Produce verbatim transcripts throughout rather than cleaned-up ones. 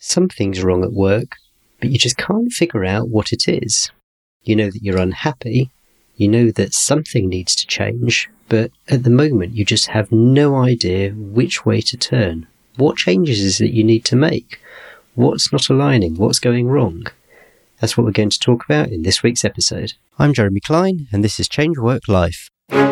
Something's wrong at work, but you just can't figure out what it is. You know that you're unhappy, you know that something needs to change, but at the moment you just have no idea which way to turn. What changes is it you need to make? What's not aligning? What's going wrong? That's what we're going to talk about in this week's episode. I'm Jeremy Klein, and this is Change Work Life.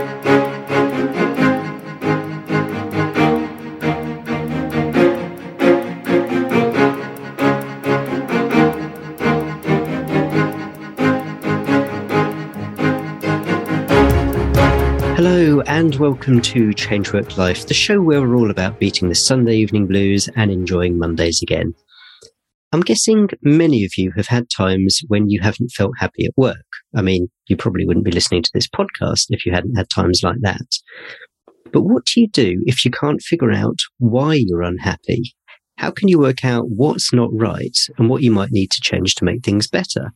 Hello and welcome to Change Work Life, the show where we're all about beating the Sunday evening blues and enjoying Mondays again. I'm guessing many of you have had times when you haven't felt happy at work. I mean, you probably wouldn't be listening to this podcast if you hadn't had times like that. But what do you do if you can't figure out why you're unhappy? How can you work out what's not right and what you might need to change to make things better?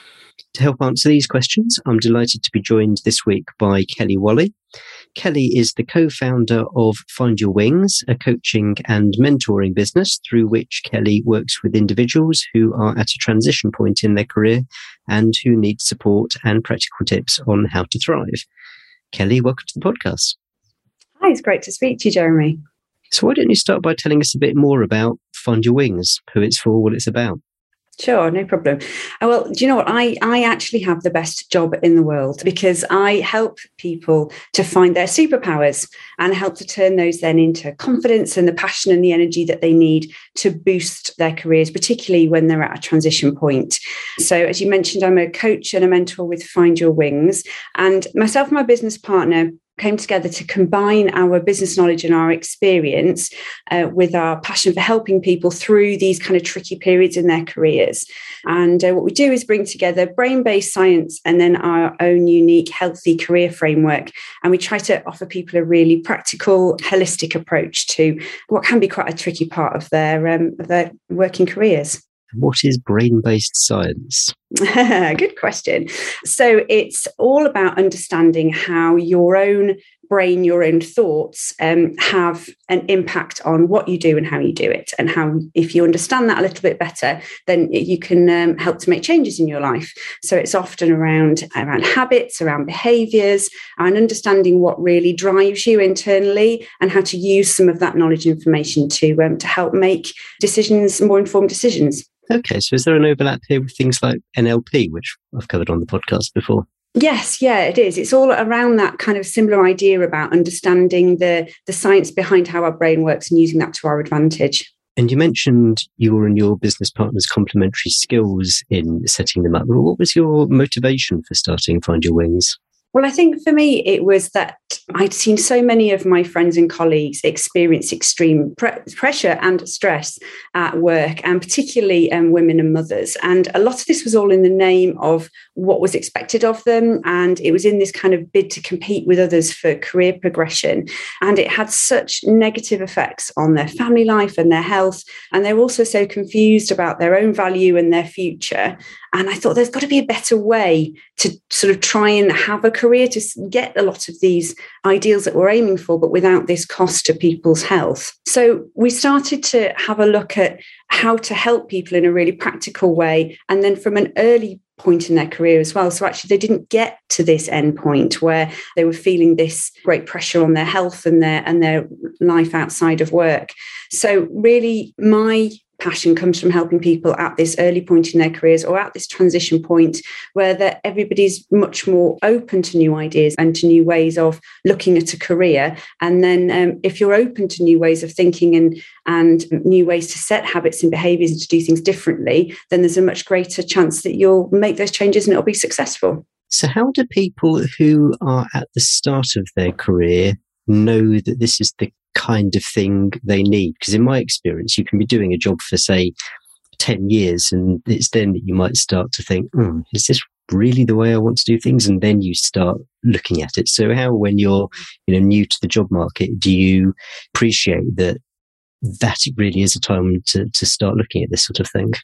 To help answer these questions, I'm delighted to be joined this week by Kelly Wally. Kelly is the co-founder of Find Your Wings, a coaching and mentoring business through which Kelly works with individuals who are at a transition point in their career and who need support and practical tips on how to thrive. Kelly, welcome to the podcast. Hi, it's great to speak to you, Jeremy. So why don't you start by telling us a bit more about Find Your Wings, who it's for, what it's about? Sure, no problem. Well, do you know what? I, I actually have the best job in the world because I help people to find their superpowers and help to turn those then into confidence and the passion and the energy that they need to boost their careers, particularly when they're at a transition point. So as you mentioned, I'm a coach and a mentor with Find Your Wings, and myself and my business partner came together to combine our business knowledge and our experience uh, with our passion for helping people through these kind of tricky periods in their careers. And uh, what we do is bring together brain-based science and then our own unique healthy career framework. And we try to offer people a really practical, holistic approach to what can be quite a tricky part of their, um, of their working careers. What is brain-based science? Good question. So it's all about understanding how your own brain, your own thoughts um, have an impact on what you do and how you do it. And how, if you understand that a little bit better, then you can um, help to make changes in your life. So it's often around, around habits, around behaviours, and understanding what really drives you internally and how to use some of that knowledge and information to, um, to help make decisions, more informed decisions. Okay, so is there an overlap here with things like N L P, which I've covered on the podcast before? Yes, yeah, it is. It's all around that kind of similar idea about understanding the, the science behind how our brain works and using that to our advantage. And you mentioned your and your business partner's complementary skills in setting them up. What was your motivation for starting Find Your Wings? Well, I think for me, it was that I'd seen so many of my friends and colleagues experience extreme pre- pressure and stress at work, and particularly um, women and mothers. And a lot of this was all in the name of what was expected of them. And it was in this kind of bid to compete with others for career progression. And it had such negative effects on their family life and their health. And they were also so confused about their own value and their future. And I thought there's got to be a better way to sort of try and have a career to get a lot of these ideals that we're aiming for, but without this cost to people's health. So we started to have a look at how to help people in a really practical way, and then from an early point in their career as well. So actually they didn't get to this end point where they were feeling this great pressure on their health and their and their life outside of work. So really my passion comes from helping people at this early point in their careers or at this transition point where that everybody's much more open to new ideas and to new ways of looking at a career. And then um, if you're open to new ways of thinking and, and new ways to set habits and behaviours and to do things differently, then there's a much greater chance that you'll make those changes and it'll be successful. So how do people who are at the start of their career know that this is the kind of thing they need? Because in my experience, you can be doing a job for, say, ten years, and it's then that you might start to think, oh, is this really the way I want to do things? And then you start looking at it. So how, when you're you know new to the job market, do you appreciate that that really is a time to, to start looking at this sort of thing?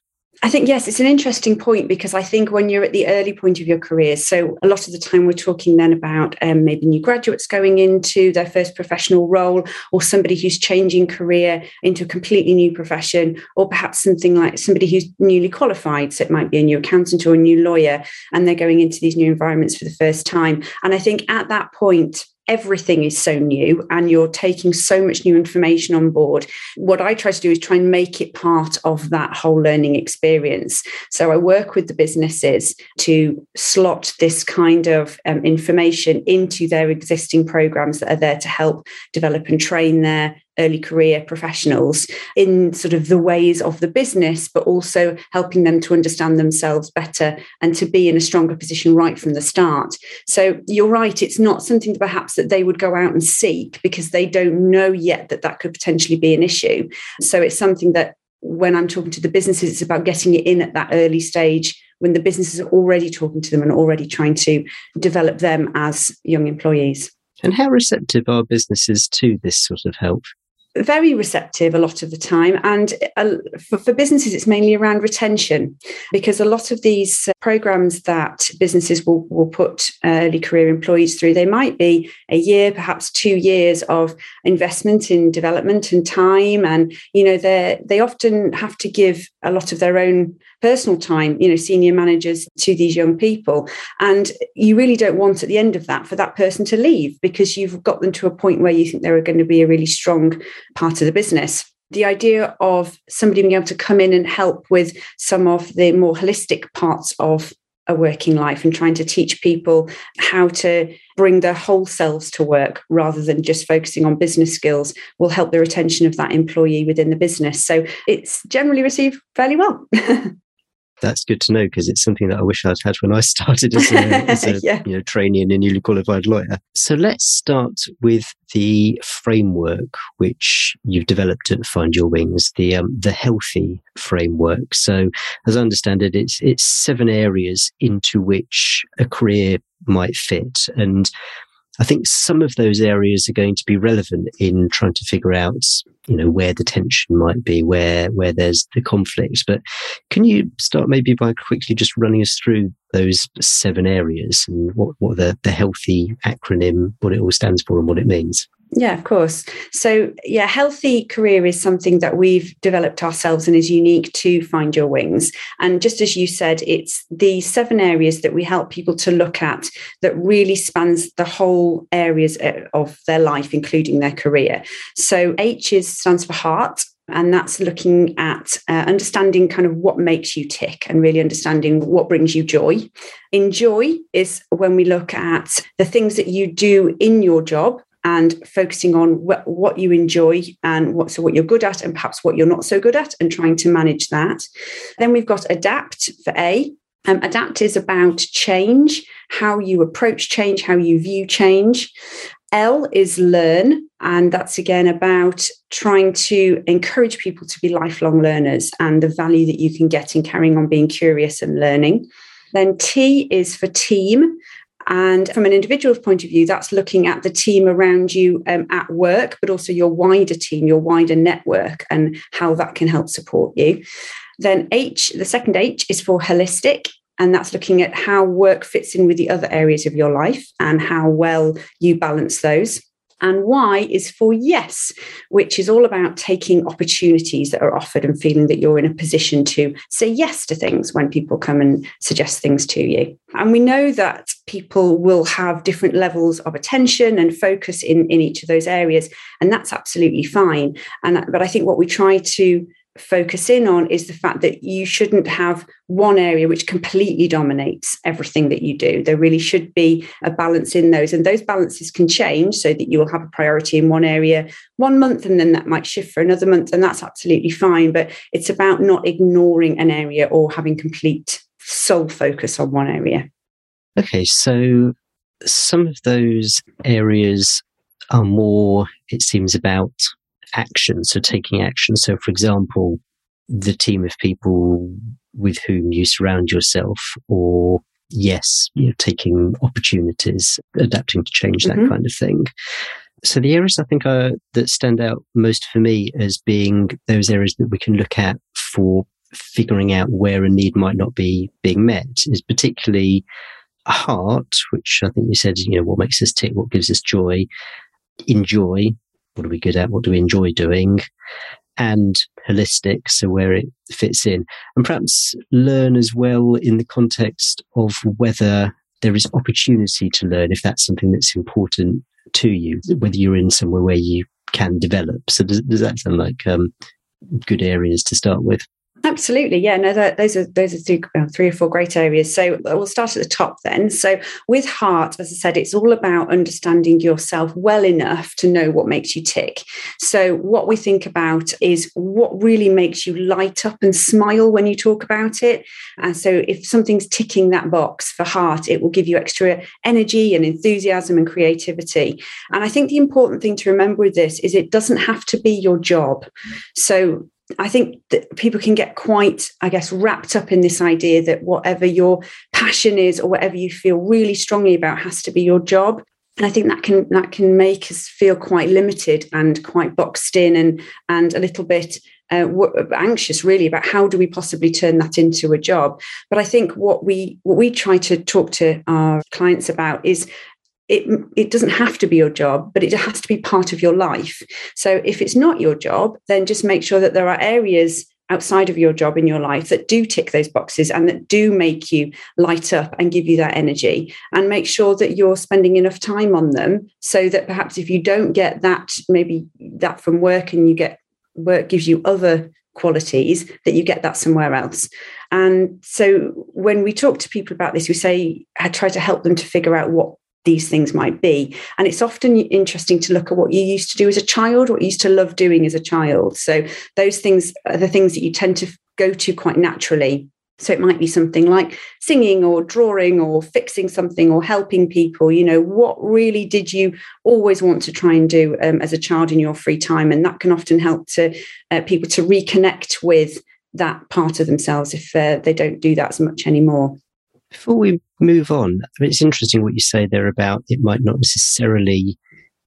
I think, yes, it's an interesting point, because I think when you're at the early point of your career, so a lot of the time we're talking then about um, maybe new graduates going into their first professional role, or somebody who's changing career into a completely new profession, or perhaps something like somebody who's newly qualified. So it might be a new accountant or a new lawyer, and they're going into these new environments for the first time. And I think at that point, everything is so new and you're taking so much new information on board. What I try to do is try and make it part of that whole learning experience. So I work with the businesses to slot this kind of um, information into their existing programs that are there to help develop and train their early career professionals in sort of the ways of the business, but also helping them to understand themselves better and to be in a stronger position right from the start. So you're right, it's not something perhaps that they would go out and seek, because they don't know yet that that could potentially be an issue. So it's something that when I'm talking to the businesses, it's about getting it in at that early stage when the businesses are already talking to them and already trying to develop them as young employees. And how receptive are businesses to this sort of help? Very receptive a lot of the time. And uh, for, for businesses, it's mainly around retention, because a lot of these uh, programs that businesses will, will put early career employees through, they might be a year, perhaps two years of investment in development and time. And, you know, they they often have to give a lot of their own personal time, you know, senior managers to these young people. And you really don't want at the end of that for that person to leave, because you've got them to a point where you think they're going to be a really strong part of the business. The idea of somebody being able to come in and help with some of the more holistic parts of a working life and trying to teach people how to bring their whole selves to work rather than just focusing on business skills will help the retention of that employee within the business. So it's generally received fairly well. That's good to know, because it's something that I wish I'd had when I started as a, as a yeah. you know, trainee and a newly qualified lawyer. So let's start with the framework which you've developed at Find Your Wings, the um, the healthy framework. So as I understand it, it's it's seven areas into which a career might fit. And I think some of those areas are going to be relevant in trying to figure out, you know, where the tension might be, where where there's the conflict. But can you start maybe by quickly just running us through those seven areas and what, what the, the healthy acronym, what it all stands for and what it means? Yeah, of course. So, yeah, healthy career is something that we've developed ourselves and is unique to Find Your Wings. And just as you said, it's the seven areas that we help people to look at that really spans the whole areas of their life, including their career. So H is stands for heart. And that's looking at uh, understanding kind of what makes you tick and really understanding what brings you joy. Enjoy is when we look at the things that you do in your job and focusing on what, what you enjoy and what, so what you're good at and perhaps what you're not so good at and trying to manage that. Then we've got adapt for A. Um, adapt is about change, how you approach change, how you view change. L is learn, and that's again about trying to encourage people to be lifelong learners and the value that you can get in carrying on being curious and learning. Then T is for team. And from an individual's point of view, that's looking at the team around you um, at work, but also your wider team, your wider network, and how that can help support you. Then H, the second H is for holistic. And that's looking at how work fits in with the other areas of your life and how well you balance those. And Y is for yes, which is all about taking opportunities that are offered and feeling that you're in a position to say yes to things when people come and suggest things to you. And we know that people will have different levels of attention and focus in, in each of those areas, and that's absolutely fine. And but I think what we try to focus in on is the fact that you shouldn't have one area which completely dominates everything that you do. There really should be a balance in those, and those balances can change so that you will have a priority in one area one month and then that might shift for another month, and that's absolutely fine. But it's about not ignoring an area or having complete sole focus on one area. Okay, so some of those areas are more, it seems, about action, so taking action. So, for example, the team of people with whom you surround yourself, or yes, you know, taking opportunities, adapting to change, that mm-hmm. kind of thing. So the areas I think are, that stand out most for me as being those areas that we can look at for figuring out where a need might not be being met is particularly heart, which I think you said, you know, what makes us tick, what gives us joy, enjoy, what are we good at, what do we enjoy doing, and holistic, so where it fits in. And perhaps learn as well in the context of whether there is opportunity to learn, if that's something that's important to you, whether you're in somewhere where you can develop. So does, does that sound like um, good areas to start with? Absolutely. Yeah, no, that, those are those are three, uh, three or four great areas. So we'll start at the top then. So with heart, as I said, it's all about understanding yourself well enough to know what makes you tick. So what we think about is what really makes you light up and smile when you talk about it. And so if something's ticking that box for heart, it will give you extra energy and enthusiasm and creativity. And I think the important thing to remember with this is it doesn't have to be your job. So I think that people can get quite, I guess, wrapped up in this idea that whatever your passion is or whatever you feel really strongly about has to be your job. And I think that can that can make us feel quite limited and quite boxed in and, and a little bit uh, anxious, really, about how do we possibly turn that into a job. But I think what we what we try to talk to our clients about is It, it doesn't have to be your job, but it has to be part of your life. So if it's not your job, then just make sure that there are areas outside of your job in your life that do tick those boxes and that do make you light up and give you that energy, and make sure that you're spending enough time on them so that perhaps if you don't get that, maybe that from work, and you get work gives you other qualities, that you get that somewhere else. And so when we talk to people about this, we say, I try to help them to figure out what these things might be. And it's often interesting to look at what you used to do as a child, what you used to love doing as a child. So those things are the things that you tend to go to quite naturally. So it might be something like singing or drawing or fixing something or helping people. You know, what really did you always want to try and do um, as a child in your free time? And that can often help to uh, people to reconnect with that part of themselves if uh, they don't do that as much anymore. Before we move on, I mean, it's interesting what you say there about it might not necessarily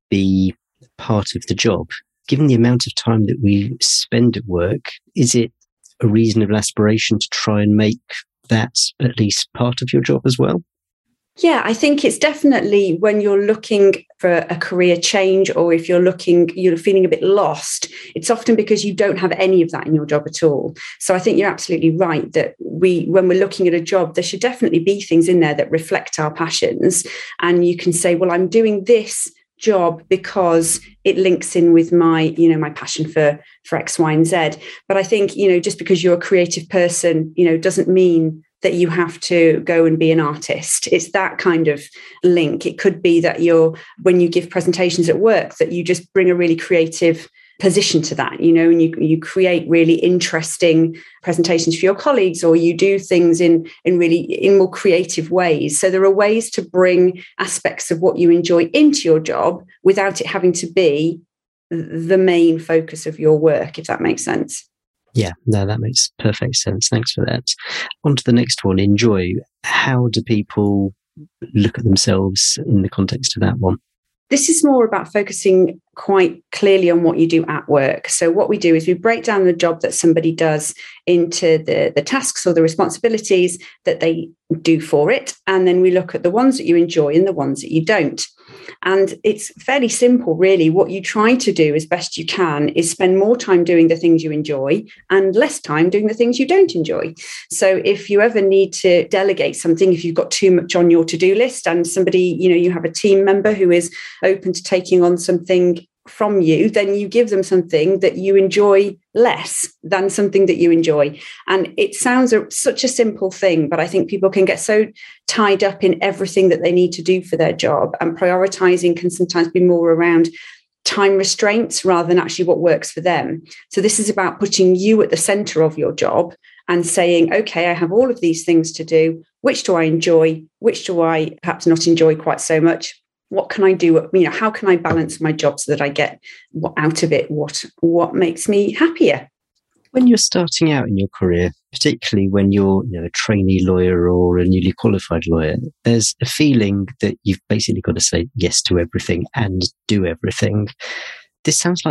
be part of the job. Given the amount of time that we spend at work, is it a reasonable aspiration to try and make that at least part of your job as well? Yeah, I think it's definitely when you're looking for a career change, or if you're looking, you're feeling a bit lost, it's often because you don't have any of that in your job at all. So I think you're absolutely right that we, when we're looking at a job, there should definitely be things in there that reflect our passions. And you can say, well, I'm doing this job because it links in with my, you know, my passion for, for X, Y, and Z. But I think, you know, just because you're a creative person, you know, doesn't mean that you have to go and be an artist. It's that kind of link. It could be that you're, when you give presentations at work, that you just bring a really creative position to that, you know, and you you create really interesting presentations for your colleagues, or you do things in in really in more creative ways. So there are ways to bring aspects of what you enjoy into your job without it having to be the main focus of your work, if that makes sense. Yeah, no, that makes perfect sense. Thanks for that. On to the next one, enjoy. How do people look at themselves in the context of that one? This is more about focusing quite clearly on what you do at work. So what we do is we break down the job that somebody does into the, the tasks or the responsibilities that they do for it. And then we look at the ones that you enjoy and the ones that you don't. And it's fairly simple, really. What you try to do as best you can is spend more time doing the things you enjoy and less time doing the things you don't enjoy. So if you ever need to delegate something, if you've got too much on your to-do list and somebody, you know, you have a team member who is open to taking on something from you, then you give them something that you enjoy less than something that you enjoy. And it sounds a, such a simple thing, but I think people can get so tied up in everything that they need to do for their job, and prioritizing can sometimes be more around time restraints rather than actually what works for them. So this is about putting you at the center of your job and saying, okay, I have all of these things to do. Which do I enjoy? Which do I perhaps not enjoy quite so much? What can I do? You know, how can I balance my job so that I get out of it what what makes me happier? When you're starting out in your career, particularly when you're, you know, a trainee lawyer or a newly qualified lawyer, there's a feeling that you've basically got to say yes to everything and do everything. This sounds like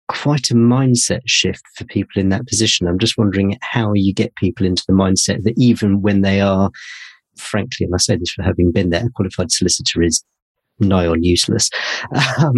quite a mindset shift for people in that position. I'm just wondering how you get people into the mindset that even when they are, frankly, and I say this for having been there, a qualified solicitor is nigh on useless. Um,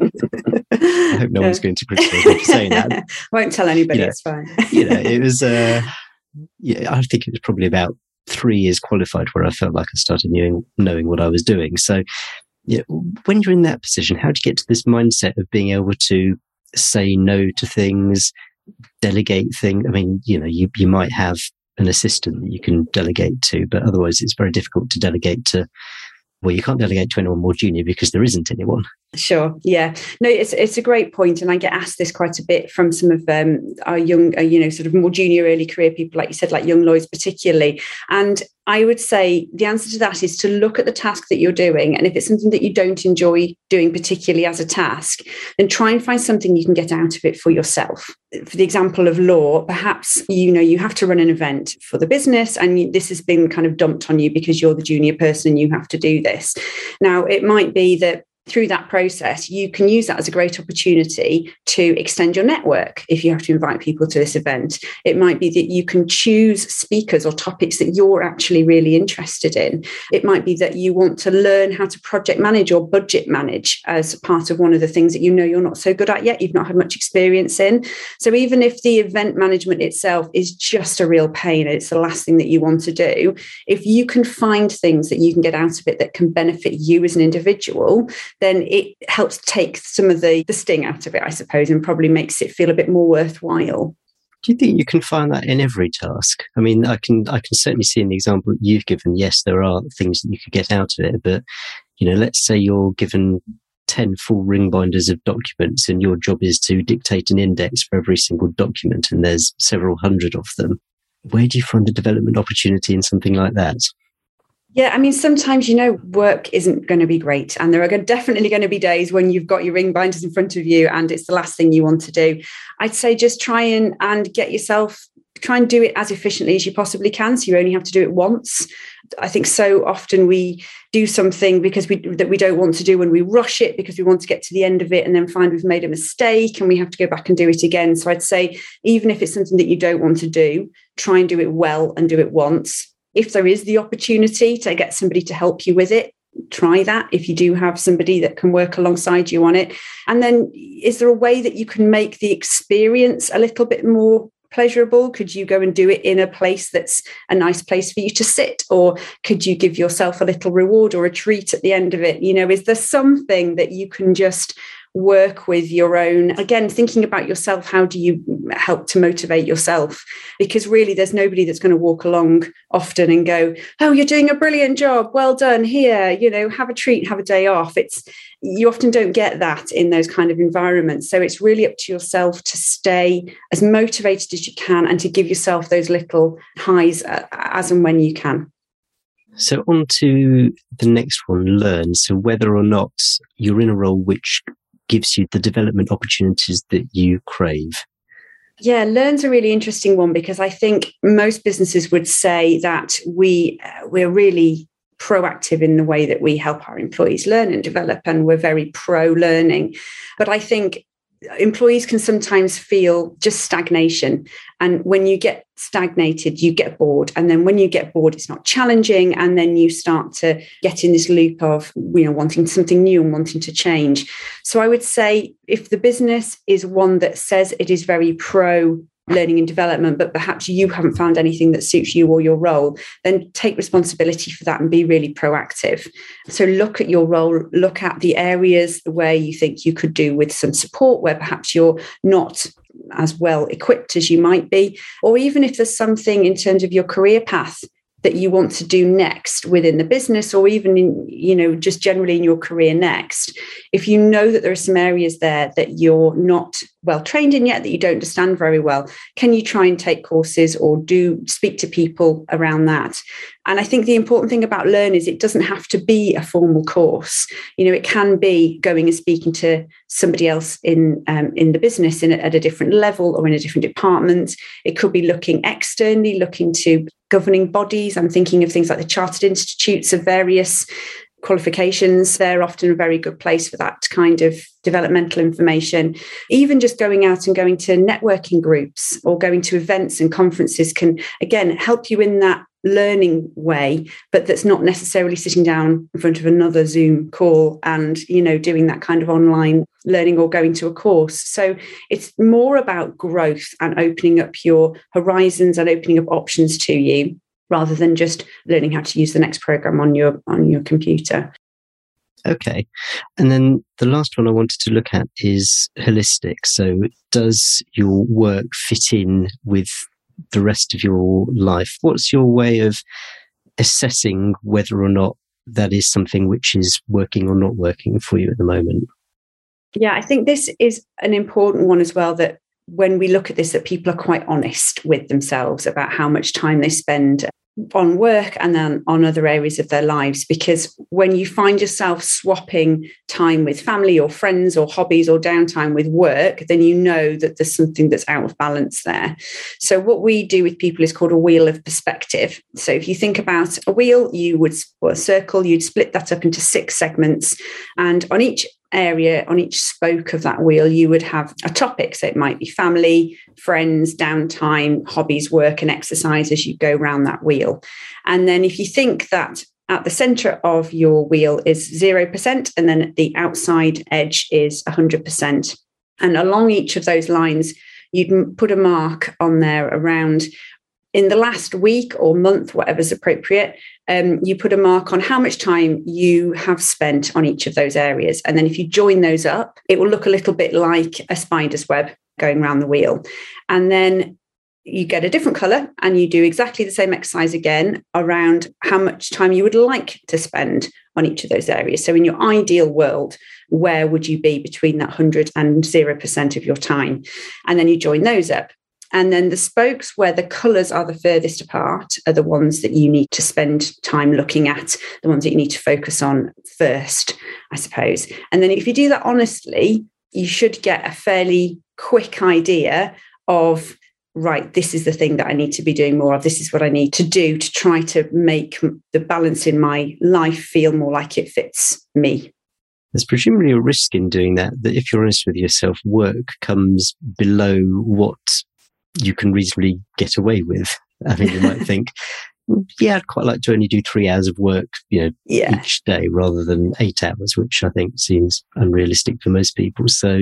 I hope no, no one's going to criticize me for saying that. Won't tell anybody, you know, it's fine. you know, it was, uh, yeah, I think it was probably about three years qualified where I felt like I started knowing, knowing what I was doing. So, yeah, when you're in that position, how do you get to this mindset of being able to say no to things, delegate things? I mean, you know, you, you might have an assistant that you can delegate to, but otherwise it's very difficult to delegate to, well, you can't delegate to anyone more junior because there isn't anyone. Sure. Yeah. No, it's it's a great point, and I get asked this quite a bit from some of um, our young, uh, you know, sort of more junior, early career people, like you said, like young lawyers particularly. And I would say the answer to that is to look at the task that you're doing, and if it's something that you don't enjoy doing particularly as a task, then try and find something you can get out of it for yourself. For the example of law, perhaps, you know, you have to run an event for the business, and this has been kind of dumped on you because you're the junior person and you have to do this. Now, it might be that through that process, you can use that as a great opportunity to extend your network if you have to invite people to this event. It might be that you can choose speakers or topics that you're actually really interested in. It might be that you want to learn how to project manage or budget manage as part of one of the things that you know you're not so good at yet, you've not had much experience in. So even if the event management itself is just a real pain, it's the last thing that you want to do, if you can find things that you can get out of it that can benefit you as an individual, then it helps take some of the, the sting out of it, I suppose, and probably makes it feel a bit more worthwhile. Do you think you can find that in every task? I mean, I can I can certainly see in the example that you've given, yes, there are things that you could get out of it, but, you know, let's say you're given ten full ring binders of documents and your job is to dictate an index for every single document, and there's several hundred of them. Where do you find a development opportunity in something like that? Yeah, I mean, sometimes, you know, work isn't going to be great. And there are definitely going to be days when you've got your ring binders in front of you and it's the last thing you want to do. I'd say just try and, and get yourself, try and do it as efficiently as you possibly can. So you only have to do it once. I think so often we do something because we that we don't want to do, and we rush it because we want to get to the end of it and then find we've made a mistake and we have to go back and do it again. So I'd say even if it's something that you don't want to do, try and do it well and do it once. If there is the opportunity to get somebody to help you with it, try that if you do have somebody that can work alongside you on it. And then is there a way that you can make the experience a little bit more pleasurable? Could you go and do it in a place that's a nice place for you to sit? Or could you give yourself a little reward or a treat at the end of it? You know, is there something that you can just work with your own, again, thinking about yourself, how do you help to motivate yourself? Because really there's nobody that's going to walk along often and go, oh, you're doing a brilliant job, well done, here, you know, have a treat, have a day off. It's, you often don't get that in those kind of environments. So it's really up to yourself to stay as motivated as you can and to give yourself those little highs uh, as and when you can. So on to the next one, learn. So whether or not you're in a role which gives you the development opportunities that you crave. Yeah, learn's a really interesting one, because I think most businesses would say that we, uh, we're really proactive in the way that we help our employees learn and develop, and we're very pro-learning. But I think employees can sometimes feel just stagnation. And when you get stagnated, you get bored. And then when you get bored, it's not challenging. And then you start to get in this loop of, you know, wanting something new and wanting to change. So I would say if the business is one that says it is very pro learning and development, but perhaps you haven't found anything that suits you or your role, then take responsibility for that and be really proactive. So look at your role, look at the areas where you think you could do with some support, where perhaps you're not as well equipped as you might be, or even if there's something in terms of your career path that you want to do next within the business, or even in, you know, just generally in your career next. If you know that there are some areas there that you're not well trained in yet, that you don't understand very well, can you try and take courses or do speak to people around that? And I think the important thing about Learn is it doesn't have to be a formal course. You know, it can be going and speaking to somebody else in um, in the business in, at a different level or in a different department. It could be looking externally, looking to governing bodies. I'm thinking of things like the chartered institutes of various qualifications. They're often a very good place for that kind of developmental information. Even just going out and going to networking groups or going to events and conferences can, again, help you in that learning way, but that's not necessarily sitting down in front of another Zoom call and, you know, doing that kind of online learning or going to a course. So it's more about growth and opening up your horizons and opening up options to you, rather than just learning how to use the next program on your on your computer. Okay. And then the last one I wanted to look at is holistic. So does your work fit in with the rest of your life? What's your way of assessing whether or not that is something which is working or not working for you at the moment? Yeah, I think this is an important one as well, that when we look at this, that people are quite honest with themselves about how much time they spend on work and then on other areas of their lives. Because when you find yourself swapping time with family or friends or hobbies or downtime with work, then you know that there's something that's out of balance there. So what we do with people is called a wheel of perspective. So if you think about a wheel, you would, or a circle, you'd split that up into six segments. And on each area, on each spoke of that wheel, you would have a topic. So it might be family, friends, downtime, hobbies, work, and exercise as you go around that wheel. And then if you think that at the center of your wheel is zero percent, and then at the outside edge is one hundred percent. And along each of those lines, you'd put a mark on there around, in the last week or month, whatever's appropriate, um, you put a mark on how much time you have spent on each of those areas. And then if you join those up, it will look a little bit like a spider's web going around the wheel. And then you get a different color and you do exactly the same exercise again around how much time you would like to spend on each of those areas. So in your ideal world, where would you be between that one hundred and zero percent of your time? And then you join those up. And then the spokes where the colours are the furthest apart are the ones that you need to spend time looking at, the ones that you need to focus on first, I suppose. And then if you do that honestly, you should get a fairly quick idea of, right, this is the thing that I need to be doing more of. This is what I need to do to try to make the balance in my life feel more like it fits me. There's presumably a risk in doing that, that if you're honest with yourself, work comes below what you can reasonably get away with. I mean, you might think, yeah, I'd quite like to only do three hours of work, you know, yeah. each day rather than eight hours, which I think seems unrealistic for most people. So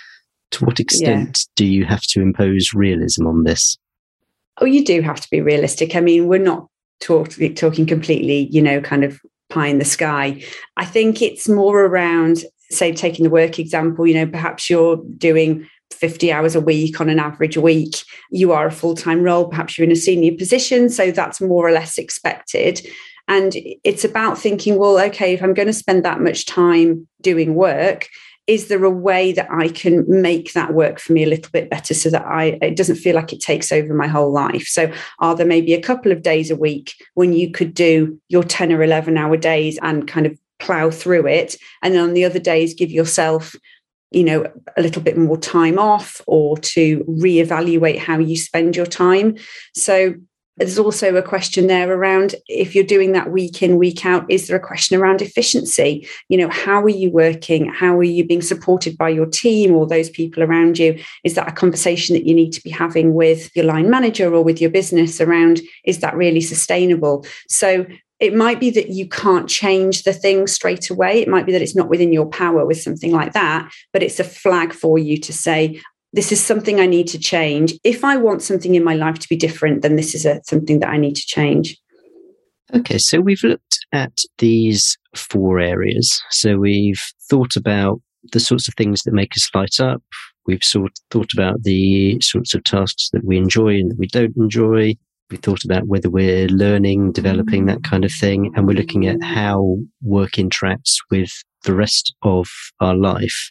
to what extent yeah. do you have to impose realism on this? Oh, you do have to be realistic. I mean, we're not talk- talking completely, you know, kind of pie in the sky. I think it's more around, say, taking the work example, you know, perhaps you're doing fifty hours a week on an average week. You are a full-time role, perhaps you're in a senior position, so that's more or less expected. And it's about thinking, well, okay, if I'm going to spend that much time doing work, is there a way that I can make that work for me a little bit better so that I it doesn't feel like it takes over my whole life? So are there maybe a couple of days a week when you could do your ten or eleven hour days and kind of plow through it, and then on the other days give yourself, you know, a little bit more time off, or to reevaluate how you spend your time? So there's also a question there around, if you're doing that week in, week out, is there a question around efficiency? You know, how are you working? How are you being supported by your team or those people around you? Is that a conversation that you need to be having with your line manager or with your business around, is that really sustainable? So it might be that you can't change the thing straight away. It might be that it's not within your power with something like that, but it's a flag for you to say, this is something I need to change. If I want something in my life to be different, then this is a, something that I need to change. Okay, so we've looked at these four areas. So we've thought about the sorts of things that make us light up. We've sort thought about the sorts of tasks that we enjoy and that we don't enjoy. We thought about whether we're learning, developing, that kind of thing. And we're looking at how work interacts with the rest of our life.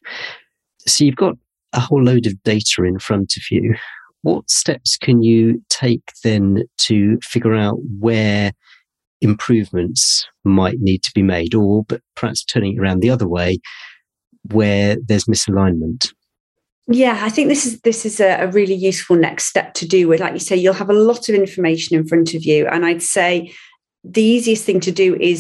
So you've got a whole load of data in front of you. What steps can you take then to figure out where improvements might need to be made, or but perhaps turning it around the other way, where there's misalignment? Yeah, I think this is this is a, a really useful next step to do with. Like you say, you'll have a lot of information in front of you. And I'd say the easiest thing to do is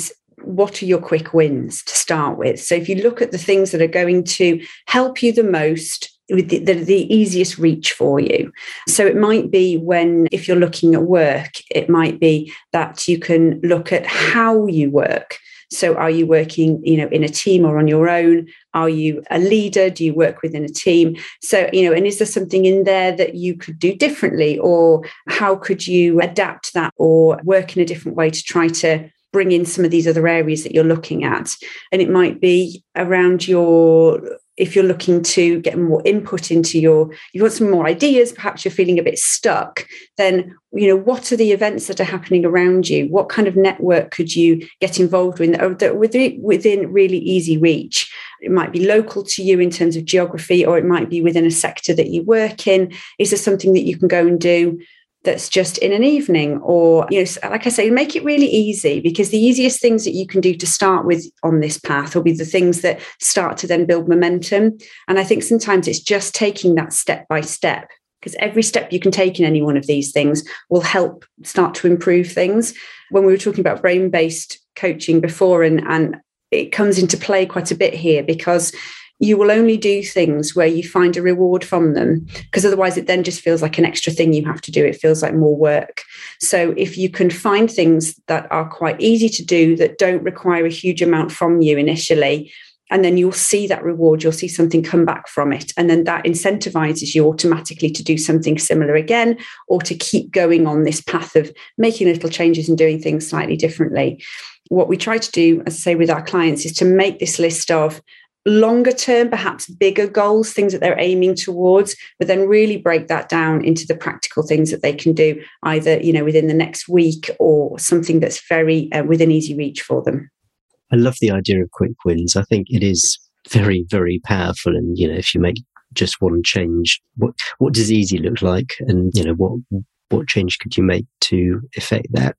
what are your quick wins to start with? So if you look at the things that are going to help you the most, with the, the, the easiest reach for you. So it might be when, if you're looking at work, it might be that you can look at how you work. So are you working, you know, in a team or on your own? Are you a leader? Do you work within a team? So, you know, and is there something in there that you could do differently? Or how could you adapt that or work in a different way to try to bring in some of these other areas that you're looking at? And it might be around your, if you're looking to get more input into your, you want some more ideas, perhaps you're feeling a bit stuck, then, you know, what are the events that are happening around you? What kind of network could you get involved with that within, within really easy reach? It might be local to you in terms of geography, or it might be within a sector that you work in. Is there something that you can go and do that's just in an evening? Or, you know, like I say, make it really easy, because the easiest things that you can do to start with on this path will be the things that start to then build momentum. And I think sometimes it's just taking that step by step, because every step you can take in any one of these things will help start to improve things. When we were talking about brain-based coaching before, and, and it comes into play quite a bit here, because you will only do things where you find a reward from them, because otherwise it then just feels like an extra thing you have to do. It feels like more work. So if you can find things that are quite easy to do, that don't require a huge amount from you initially, and then you'll see that reward, you'll see something come back from it. And then that incentivizes you automatically to do something similar again, or to keep going on this path of making little changes and doing things slightly differently. What we try to do, as I say, with our clients, is to make this list of longer term, perhaps bigger goals, things that they're aiming towards, but then really break that down into the practical things that they can do either, you know, within the next week, or something that's very uh, within easy reach for them. I love the idea of quick wins. I think it is very, very powerful. And, you know, if you make just one change, what, what does easy look like? And, you know, what, what change could you make to affect that?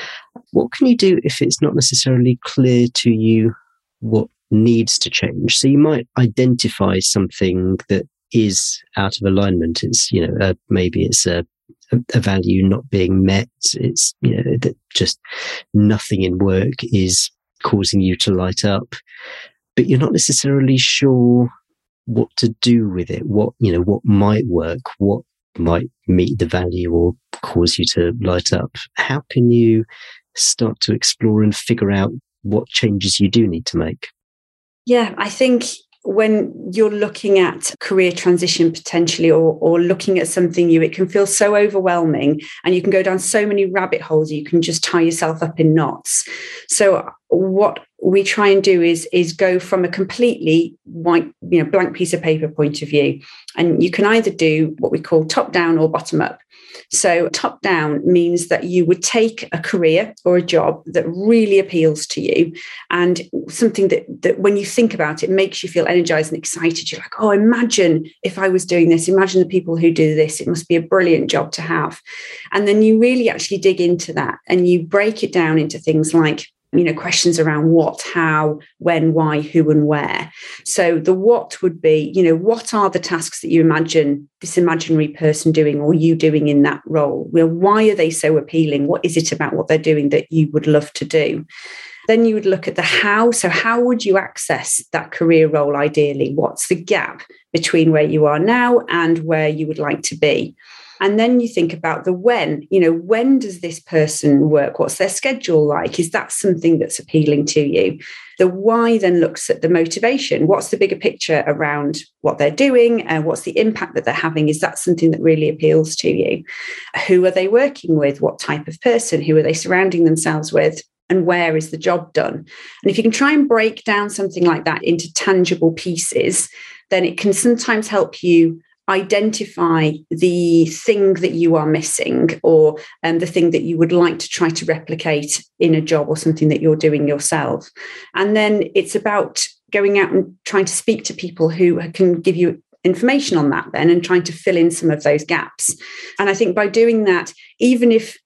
What can you do if it's not necessarily clear to you what needs to change? So you might identify something that is out of alignment. It's, you know, uh, maybe it's a, a value not being met. It's, you know, that just nothing in work is causing you to light up, but you're not necessarily sure what to do with it. What, you know, what might work, what might meet the value or cause you to light up. How can you start to explore and figure out what changes you do need to make? Yeah, I think when you're looking at career transition potentially, or, or looking at something new, it can feel so overwhelming, and you can go down so many rabbit holes. You can just tie yourself up in knots. So what we try and do is, is go from a completely white, you know, blank piece of paper point of view. And you can either do what we call top down or bottom up. So top down means that you would take a career or a job that really appeals to you, and something that, that when you think about it, makes you feel energized and excited. You're like, oh, imagine if I was doing this. Imagine the people who do this. It must be a brilliant job to have. And then you really actually dig into that, and you break it down into things like, you know, questions around what, how, when, why, who, and where. So the what would be, you know, what are the tasks that you imagine this imaginary person doing, or you doing in that role? Well, why are they so appealing? What is it about what they're doing that you would love to do? Then you would look at the how. So how would you access that career role ideally? What's the gap between where you are now and where you would like to be? And then you think about the when, you know, when does this person work? What's their schedule like? Is that something that's appealing to you? The why then looks at the motivation. What's the bigger picture around what they're doing, and what's the impact that they're having? Is that something that really appeals to you? Who are they working with? What type of person? Who are they surrounding themselves with? And where is the job done? And if you can try and break down something like that into tangible pieces, then it can sometimes help you identify the thing that you are missing, or um, the thing that you would like to try to replicate in a job or something that you're doing yourself. And then it's about going out and trying to speak to people who can give you information on that then, and trying to fill in some of those gaps. And I think by doing that, even if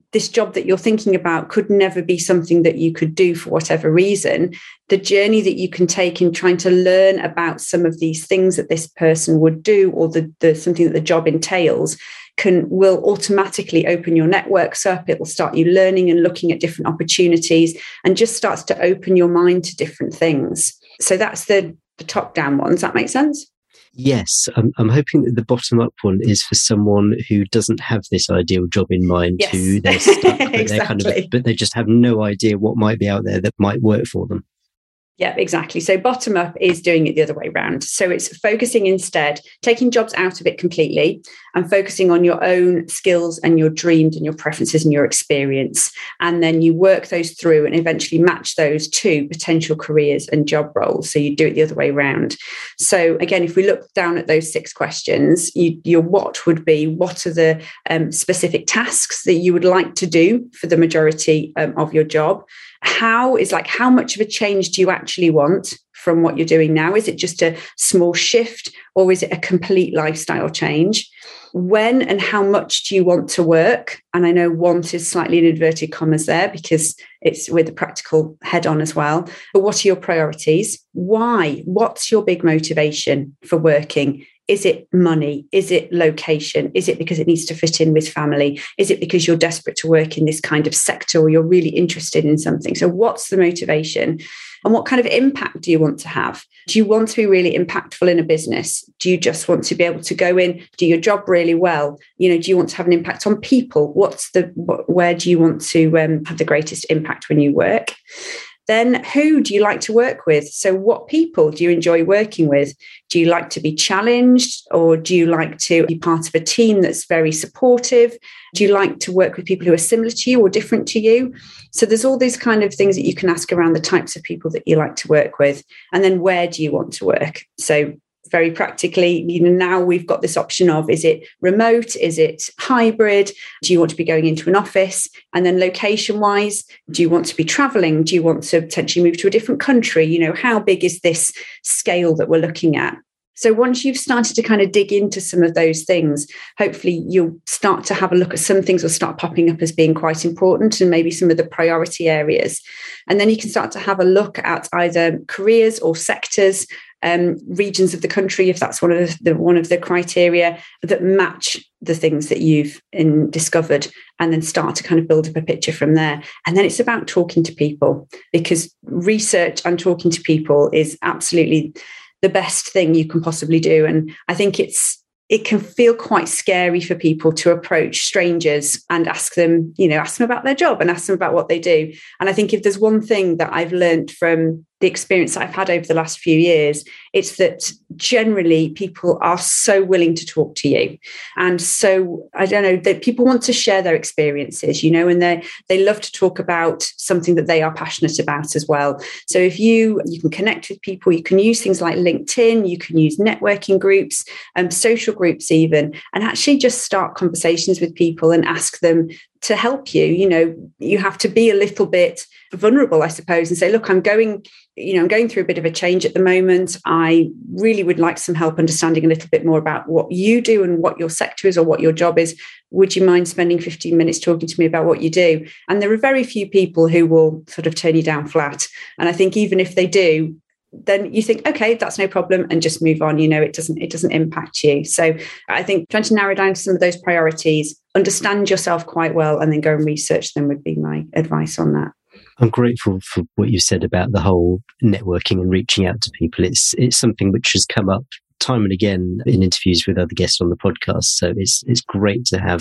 this job that you're thinking about could never be something that you could do for whatever reason, the journey that you can take in trying to learn about some of these things that this person would do, or the, the something that the job entails, can will automatically open your networks up. It will start you learning and looking at different opportunities, and just starts to open your mind to different things. So that's the, the top-down one. Does that make sense? Yes, I'm, I'm hoping that the bottom-up one is for someone who doesn't have this ideal job in mind, yes. who they're stuck, but, exactly. they're kind of, but they just have no idea what might be out there that might work for them. Yeah, exactly. So bottom up is doing it the other way around. So it's focusing instead, taking jobs out of it completely and focusing on your own skills and your dreams and your preferences and your experience. And then you work those through and eventually match those to potential careers and job roles. So you do it the other way around. So again, if we look down at those six questions, you, your what would be, what are the um, specific tasks that you would like to do for the majority um, of your job? How is like, how much of a change do you actually want from what you're doing now? Is it just a small shift, or is it a complete lifestyle change? When and how much do you want to work? And I know want is slightly in inverted commas there because it's with the practical head on as well. But what are your priorities? Why? What's your big motivation for working? Is it money? Is it location? Is it because it needs to fit in with family? Is it because you're desperate to work in this kind of sector, or you're really interested in something? So what's the motivation? And what kind of impact do you want to have? Do you want to be really impactful in a business? Do you just want to be able to go in, do your job really well? You know, do you want to have an impact on people? What's the, what, where do you want to um, have the greatest impact when you work? Then who do you like to work with? So what people do you enjoy working with? Do you like to be challenged, or do you like to be part of a team that's very supportive? Do you like to work with people who are similar to you or different to you? So there's all these kind of things that you can ask around the types of people that you like to work with. And then where do you want to work? So very practically, you know, now we've got this option of, is it remote? Is it hybrid? Do you want to be going into an office? And then location wise, do you want to be traveling? Do you want to potentially move to a different country? You know, how big is this scale that we're looking at? So once you've started to kind of dig into some of those things, hopefully you'll start to have a look at some things will start popping up as being quite important, and maybe some of the priority areas. And then you can start to have a look at either careers or sectors, um, regions of the country, if that's one of the, the one of the criteria that match the things that you've in, discovered, and then start to kind of build up a picture from there. And then it's about talking to people, because research and talking to people is absolutely the best thing you can possibly do. And I think it's it can feel quite scary for people to approach strangers and ask them, you know, ask them about their job and ask them about what they do. And I think if there's one thing that I've learned from the experience I've had over the last few years, it's that generally people are so willing to talk to you. And so, I don't know, that people want to share their experiences, you know, and they they love to talk about something that they are passionate about as well. So if you, you can connect with people, you can use things like LinkedIn, you can use networking groups, um, social groups even, and actually just start conversations with people and ask them to help you. You know, you have to be a little bit vulnerable, I suppose, and say, look, I'm going, you know, I'm going through a bit of a change at the moment. I really would like some help understanding a little bit more about what you do and what your sector is or what your job is. Would you mind spending fifteen minutes talking to me about what you do? And there are very few people who will sort of turn you down flat. And I think even if they do, then you think, okay, that's no problem, and just move on. You know, it doesn't, it doesn't impact you. So I think trying to narrow down some of those priorities, understand yourself quite well, and then go and research them would be my advice on that. I'm grateful for what you said about the whole networking and reaching out to people. It's it's something which has come up time and again in interviews with other guests on the podcast. So it's it's great to have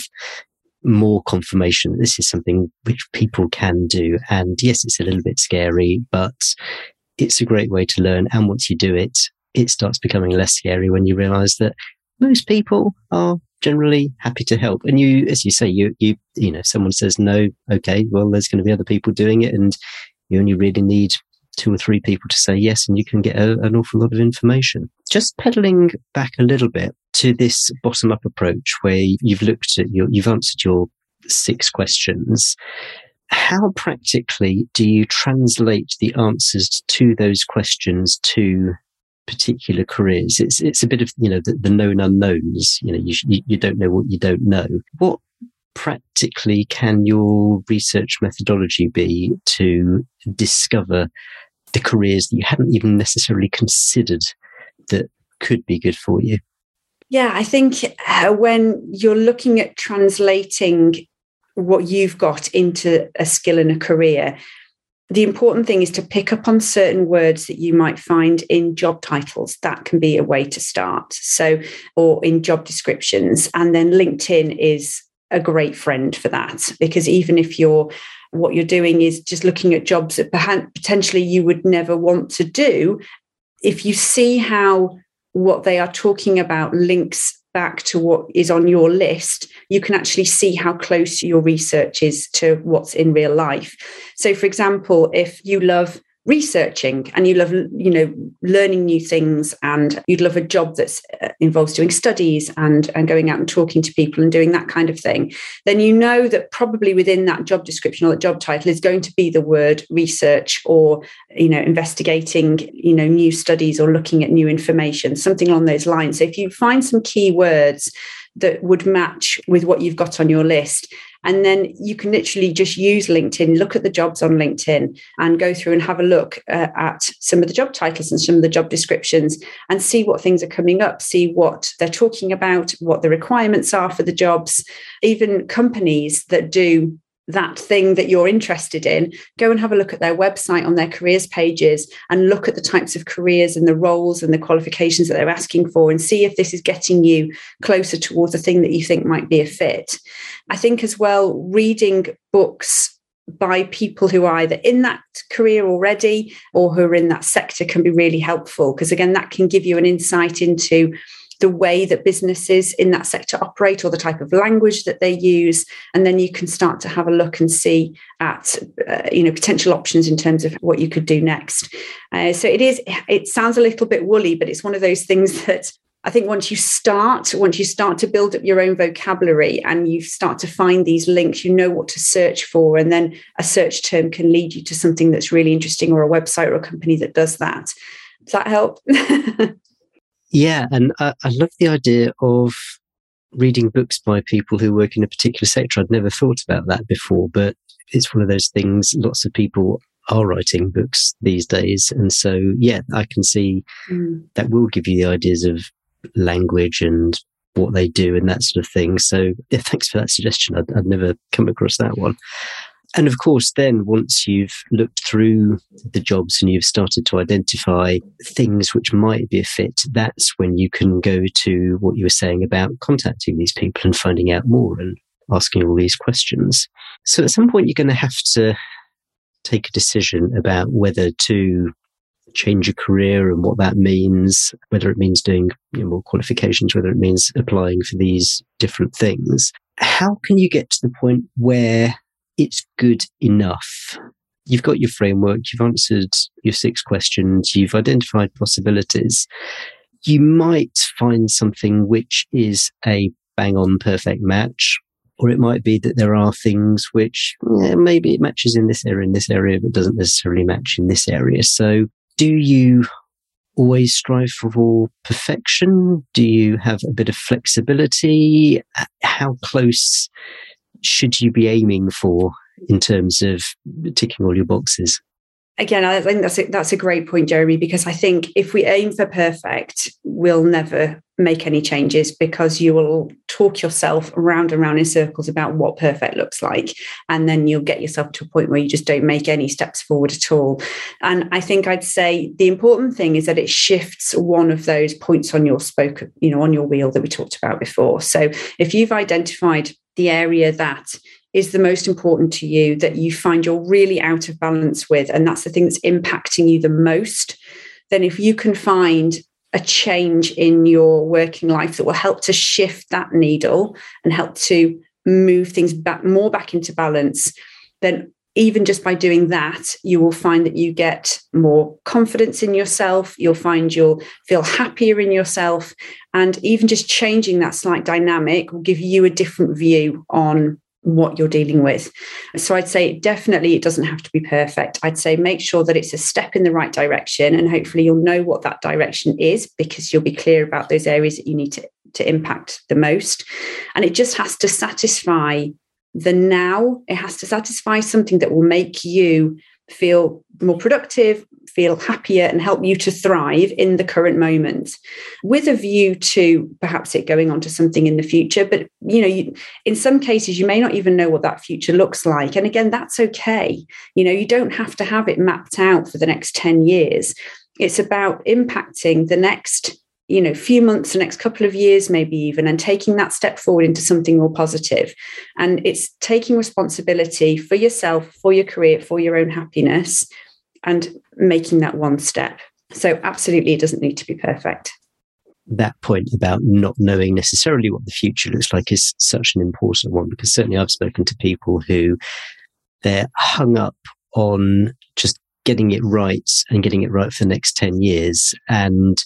more confirmation that this is something which people can do. And yes, it's a little bit scary, but it's a great way to learn. And once you do it, it starts becoming less scary when you realize that most people are generally happy to help. And you, as you say, you, you, you know, someone says no, okay, well, there's going to be other people doing it. And you only really need two or three people to say yes, and you can get a, an awful lot of information. Just pedaling back a little bit to this bottom up approach where you've looked at your, you've answered your six questions. How practically do you translate the answers to those questions to particular careers? It's it's a bit of, you know, the, the known unknowns. You know, you, you you don't know what you don't know. What practically can your research methodology be to discover the careers that you hadn't even necessarily considered that could be good for you? Yeah, I think uh, when you're looking at translating what you've got into a skill and a career, the important thing is to pick up on certain words that you might find in job titles. That can be a way to start. So, or in job descriptions. And then LinkedIn is a great friend for that, because even if you're what you're doing is just looking at jobs that potentially you would never want to do, if you see how what they are talking about links back to what is on your list, you can actually see how close your research is to what's in real life. So, for example, if you love researching and you love, you know, learning new things, and you'd love a job that uh, involves doing studies and, and going out and talking to people and doing that kind of thing, then you know that probably within that job description or that job title is going to be the word research, or, you know, investigating, you know, new studies or looking at new information, something along those lines. So if you find some key words that would match with what you've got on your list, and then you can literally just use LinkedIn, look at the jobs on LinkedIn and go through and have a look uh, at some of the job titles and some of the job descriptions and see what things are coming up, see what they're talking about, what the requirements are for the jobs. Even companies that do that thing that you're interested in, go and have a look at their website on their careers pages and look at the types of careers and the roles and the qualifications that they're asking for, and see if this is getting you closer towards a thing that you think might be a fit. I think as well, reading books by people who are either in that career already or who are in that sector can be really helpful, because again, that can give you an insight into the way that businesses in that sector operate or the type of language that they use. And then you can start to have a look and see at, uh, you know, potential options in terms of what you could do next. Uh, so it is, it sounds a little bit woolly, but it's one of those things that I think once you start, once you start to build up your own vocabulary and you start to find these links, you know what to search for. And then a search term can lead you to something that's really interesting, or a website or a company that does that. Does that help? Yeah, and I, I love the idea of reading books by people who work in a particular sector. I'd never thought about that before, but it's one of those things. Lots of people are writing books these days. And so, yeah, I can see mm. that will give you the ideas of language and what they do and that sort of thing. So, yeah, thanks for that suggestion. I'd, I'd never come across that one. And of course, then once you've looked through the jobs and you've started to identify things which might be a fit, that's when you can go to what you were saying about contacting these people and finding out more and asking all these questions. So at some point, you're going to have to take a decision about whether to change a career and what that means, whether it means doing, you know, more qualifications, whether it means applying for these different things. How can you get to the point where it's good enough? You've got your framework, you've answered your six questions, you've identified possibilities. You might find something which is a bang-on perfect match, or it might be that there are things which yeah, maybe it matches in this area, in this area, but doesn't necessarily match in this area. So do you always strive for perfection? Do you have a bit of flexibility? How close should you be aiming for in terms of ticking all your boxes? Again, I think that's a, that's a great point, Jeremy, because I think if we aim for perfect, we'll never make any changes, because you will talk yourself around and around in circles about what perfect looks like. And then you'll get yourself to a point where you just don't make any steps forward at all. And I think I'd say the important thing is that it shifts one of those points on your spoke, you know, on your wheel that we talked about before. So if you've identified the area that is the most important to you, that you find you're really out of balance with, and that's the thing that's impacting you the most, then if you can find a change in your working life that will help to shift that needle and help to move things back more back into balance, then even just by doing that, you will find that you get more confidence in yourself. You'll find you'll feel happier in yourself. And even just changing that slight dynamic will give you a different view on what you're dealing with. So I'd say definitely it doesn't have to be perfect. I'd say make sure that it's a step in the right direction, and hopefully you'll know what that direction is, because you'll be clear about those areas that you need to to impact the most. And it just has to satisfy the now. It has to satisfy something that will make you feel more productive, feel happier, and help you to thrive in the current moment, with a view to perhaps it going on to something in the future. But, you know, you, in some cases, you may not even know what that future looks like. And again, that's okay. You know, you don't have to have it mapped out for the next ten years. It's about impacting the next, you know, few months, the next couple of years, maybe even, and taking that step forward into something more positive. And it's taking responsibility for yourself, for your career, for your own happiness, and making that one step. So absolutely, it doesn't need to be perfect. That point about not knowing necessarily what the future looks like is such an important one, because certainly I've spoken to people who they're hung up on just getting it right and getting it right for the next ten years. And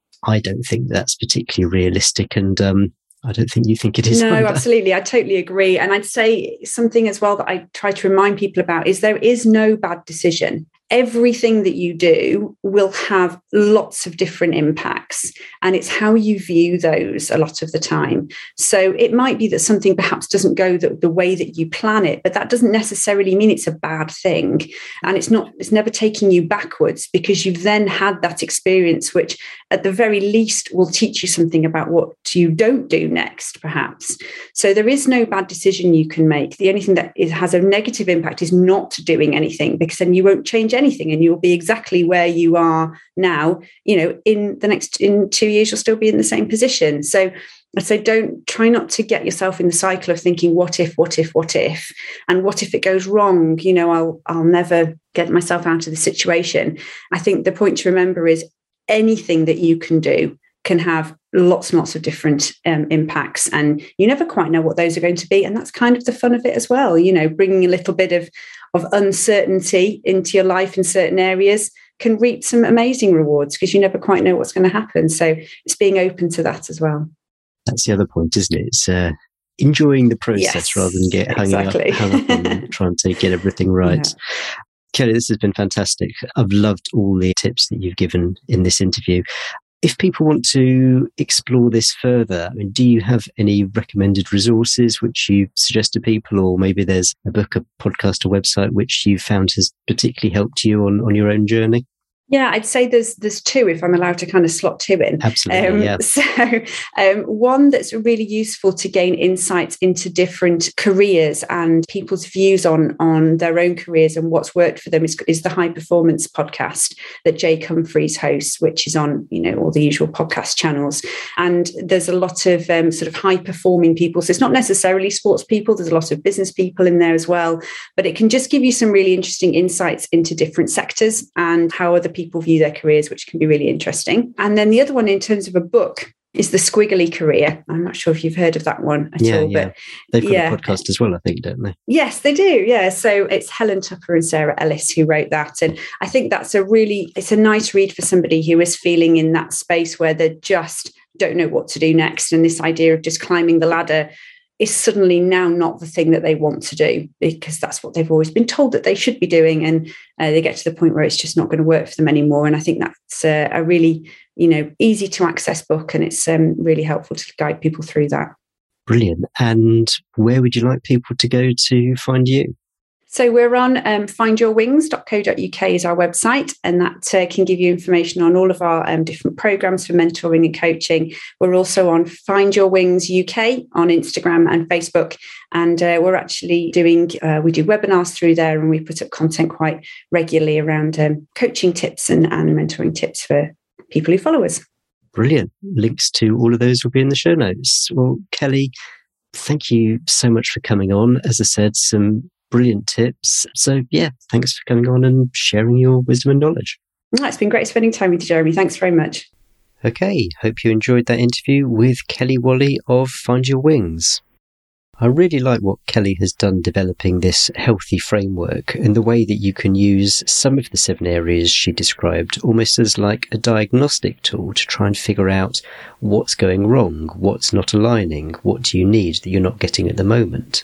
I don't think that's particularly realistic. And um, I don't think you think it is. No, either. Absolutely. I totally agree. And I'd say something as well that I try to remind people about is there is no bad decision. Everything that you do will have lots of different impacts, and it's how you view those a lot of the time. So it might be that something perhaps doesn't go the, the way that you plan it, but that doesn't necessarily mean it's a bad thing. And it's not, it's never taking you backwards, because you've then had that experience, which at the very least will teach you something about what you don't do next, perhaps. So there is no bad decision you can make. The only thing that is, has a negative impact is not doing anything, because then you won't change anything and you'll be exactly where you are now. You know, in the next, in two years, you'll still be in the same position. So I say, don't try not to get yourself in the cycle of thinking, what if, what if, what if, and what if it goes wrong? You know, I'll, I'll never get myself out of the situation. I think the point to remember is anything that you can do can have lots and lots of different um, impacts, and you never quite know what those are going to be. And that's kind of the fun of it as well. You know, bringing a little bit of, of uncertainty into your life in certain areas can reap some amazing rewards, because you never quite know what's going to happen. So it's being open to that as well. That's the other point, isn't it? It's uh, enjoying the process yes, rather than get hung, exactly. up, hung up on trying to get everything right. Yeah. Kelly, this has been fantastic. I've loved all the tips that you've given in this interview. If people want to explore this further, I mean, do you have any recommended resources which you suggest to people, or maybe there's a book, a podcast, a website which you found has particularly helped you on, on your own journey? Yeah, I'd say there's there's two, if I'm allowed to kind of slot two in. Absolutely, um, yeah. So um, one that's really useful to gain insights into different careers and people's views on, on their own careers and what's worked for them is, is the High Performance podcast that Jake Humphreys hosts, which is on, you know, all the usual podcast channels. And there's a lot of um, sort of high performing people. So it's not necessarily sports people. There's a lot of business people in there as well. But it can just give you some really interesting insights into different sectors and how other people people view their careers, which can be really interesting. And then the other one in terms of a book is The Squiggly Career. I'm not sure if you've heard of that one at yeah, all. Yeah. But they've got yeah. a podcast as well, I think, don't they? Yes, they do. Yeah. So it's Helen Tucker and Sarah Ellis who wrote that. And I think that's a really, it's a nice read for somebody who is feeling in that space where they just don't know what to do next. And this idea of just climbing the ladder is suddenly now not the thing that they want to do, because that's what they've always been told that they should be doing. And uh, they get to the point where it's just not going to work for them anymore. And I think that's uh, a really, you know, easy to access book, and it's um, really helpful to guide people through that. Brilliant. And where would you like people to go to find you? So we're on um, find your wings dot co dot uk is our website, and that uh, can give you information on all of our um, different programs for mentoring and coaching. We're also on Find Your Wings U K on Instagram and Facebook, and uh, we're actually doing, uh, we do webinars through there, and we put up content quite regularly around um, coaching tips and, and mentoring tips for people who follow us. Brilliant. Links to all of those will be in the show notes. Well, Kelly, thank you so much for coming on. As I said, some brilliant tips. So yeah, thanks for coming on and sharing your wisdom and knowledge. Oh, it's been great spending time with you, Jeremy. Thanks very much. Okay, hope you enjoyed that interview with Kelly Wally of Find Your Wings. I really like what Kelly has done developing this healthy framework and the way that you can use some of the seven areas she described almost as like a diagnostic tool to try and figure out what's going wrong, what's not aligning, what do you need that you're not getting at the moment.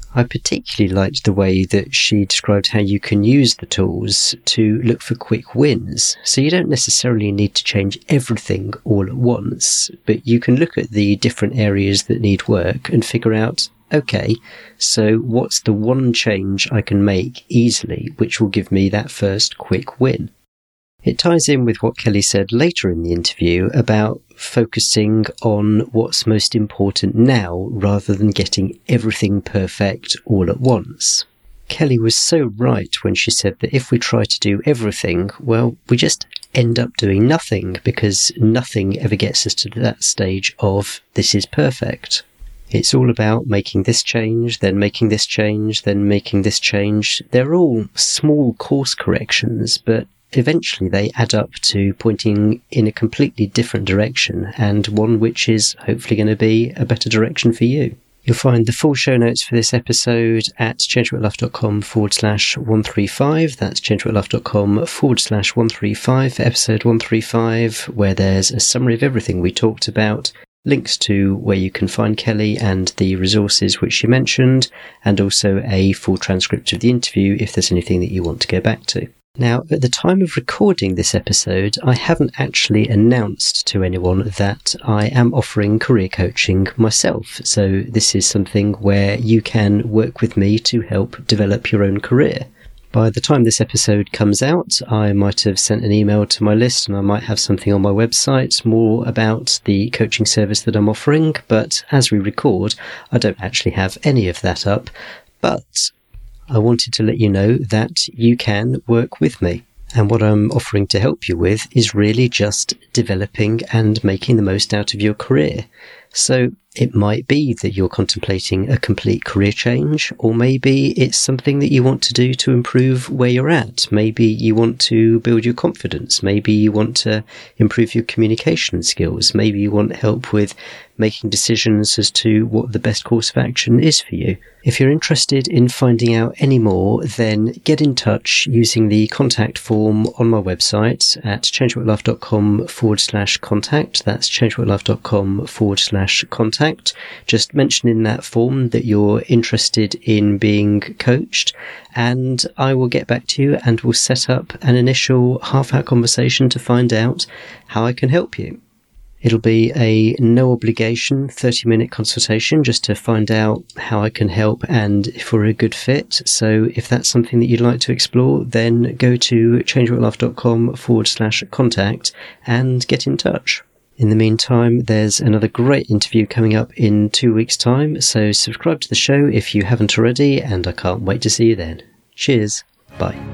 I particularly liked the way that she described how you can use the tools to look for quick wins. So you don't necessarily need to change everything all at once, but you can look at the different areas that need work and figure out, okay, so what's the one change I can make easily, which will give me that first quick win? It ties in with what Kelly said later in the interview about focusing on what's most important now rather than getting everything perfect all at once. Kelly was so right when she said that if we try to do everything, well, we just end up doing nothing because nothing ever gets us to that stage of this is perfect. It's all about making this change, then making this change, then making this change. They're all small course corrections, but eventually they add up to pointing in a completely different direction, and one which is hopefully going to be a better direction for you. You'll find the full show notes for this episode at changeworklife.com forward slash 135. That's changeworklife.com forward slash 135 for episode one thirty-five, where there's a summary of everything we talked about, links to where you can find Kelly and the resources which she mentioned, and also a full transcript of the interview if there's anything that you want to go back to. Now, at the time of recording this episode, I haven't actually announced to anyone that I am offering career coaching myself. So this is something where you can work with me to help develop your own career. By the time this episode comes out, I might have sent an email to my list and I might have something on my website more about the coaching service that I'm offering. But as we record, I don't actually have any of that up. But I wanted to let you know that you can work with me. And what I'm offering to help you with is really just developing and making the most out of your career. So it might be that you're contemplating a complete career change, or maybe it's something that you want to do to improve where you're at. Maybe you want to build your confidence. Maybe you want to improve your communication skills. Maybe you want help with making decisions as to what the best course of action is for you. If you're interested in finding out any more, then get in touch using the contact form on my website at changeworklife.com forward slash contact. That's changeworklife.com forward slash contact. Just mention in that form that you're interested in being coached, and I will get back to you and we'll set up an initial half-hour conversation to find out how I can help you. It'll be a no obligation thirty minute consultation just to find out how I can help and if we're a good fit. So if that's something that you'd like to explore, then go to changeworklife.com forward slash contact and get in touch. In the meantime, there's another great interview coming up in two weeks' time, so subscribe to the show if you haven't already, and I can't wait to see you then. Cheers. Bye.